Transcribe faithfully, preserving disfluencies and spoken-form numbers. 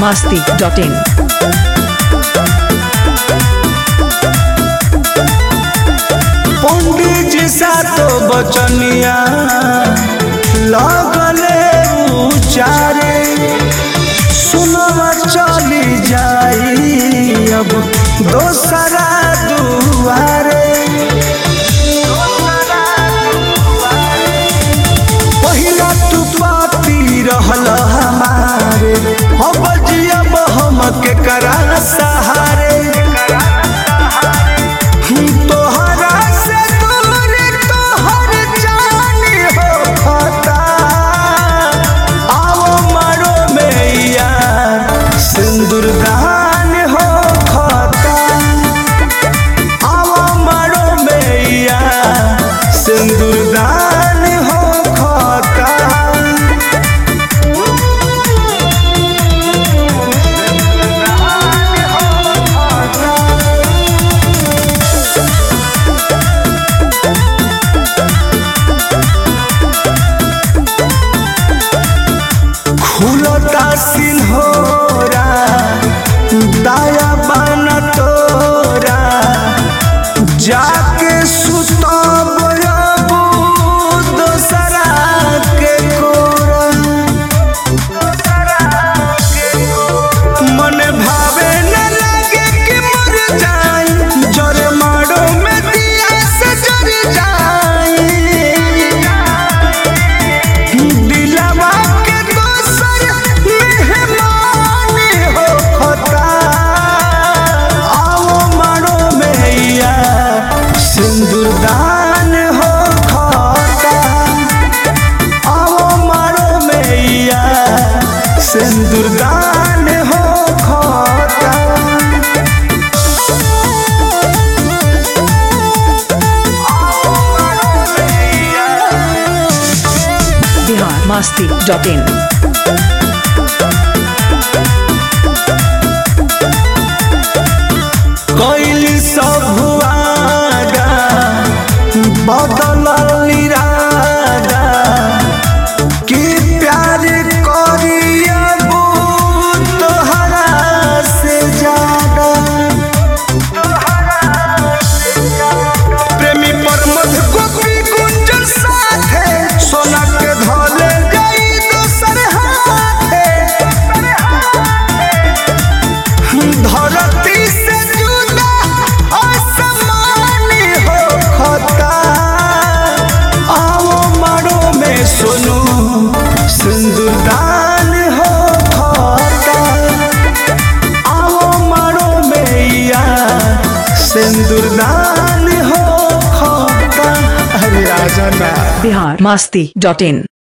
masti dot in. पंडित जी सा तो बचनिया लगले उचारे सुनवा चली जाई अब दोसरा दुआरे पहिला तू पापी रहल हमारे अब जियब हम के करा सहारे सिंदूरदान हो खाता आवा मारो मैया सिंदूरदान हो खाता खुलता सिन्होरा दाया बन तोरा जाके सुतब दोसरा के कोरा मन भावे न लगे कि मर जाई जरे मारो में दिया से जर जाई दिलवा के दोसर मेहमान हो खता आओ मारो मैया सिंदूरदान हो खाता आओ मारो मैया सिंदूरदान हो खाता Bihar masti dot in. कैली सब हुआगा बदल इरादा कि प्यार करियबू तोहरा से ज्यादा प्रेमी प्रमोद गोपी गुंजन साथे सोना के धले गई दोसर हाथे धरती से जुदा आसमान हो खता आओ मारो में सुनू सिंदूरदान हो खता आओ मारो मैया सिंदूरदान हो खता अरे आजा ना Bihar masti dot in.